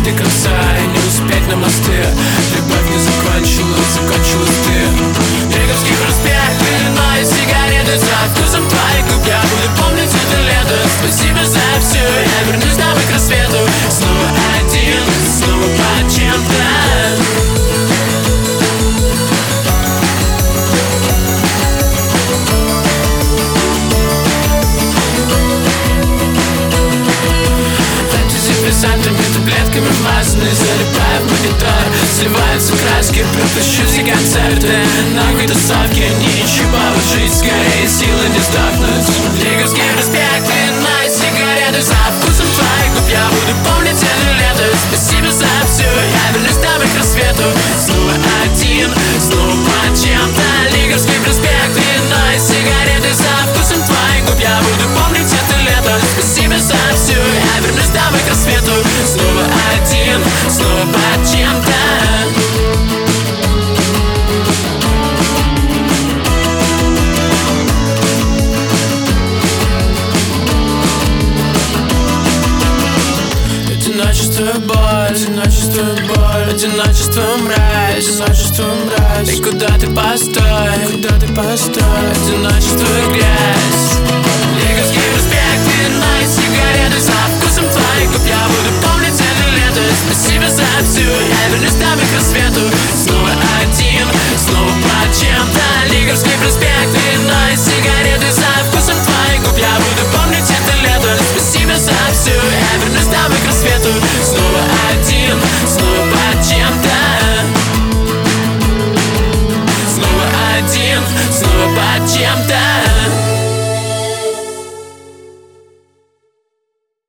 до конца и не успеть на мосты. Любовь не закончилась, закончилась ты. Лиговский проспект, пеленой сигареты, со вкусом твоих губ я буду помнить это лето. Спасибо за все, я вернусь домой к рассвету. Снова один, снова под чем-то. Фантазипрессантами, таблетками вмазаны, залипая в монитор. Сливаются краски, пропущу все концерты. Нахуй тусовки, ничего, жить скорее, силы не сдохнуть. Лиговский проспект, вино и сигареты, со вкусом твоих губ я буду помнить это лето. Спасибо за все, я вернусь домой к рассвету. Снова один, снова под чем-то. Лиговский проспект, вино и сигареты, со вкусом твоих губ я буду помнить это лето. Спасибо за все, я вернусь домой к рассвету. Снова один, снова под чем-то. Одиночество, боль, одиночество, боль, одиночество, мразь, одиночество, мразь. И куда ты постой, куда ты постой? Одиночество,